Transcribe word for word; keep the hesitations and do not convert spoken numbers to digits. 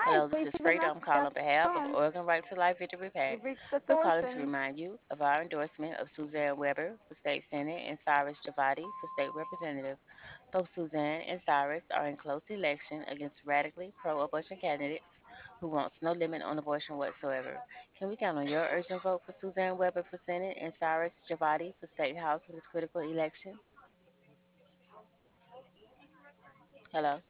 Hello, this is Freda. I'm calling on behalf of Oregon Right to Life Victory PAC. We're calling to remind you of our endorsement of Suzanne Weber for State Senate and Cyrus Javati for State Representative. Both Suzanne and Cyrus are in close election against radically pro-abortion candidates who wants no limit on abortion whatsoever. Can we count on your urgent vote for Suzanne Weber for Senate and Cyrus Javati for State House in this critical election? Hello?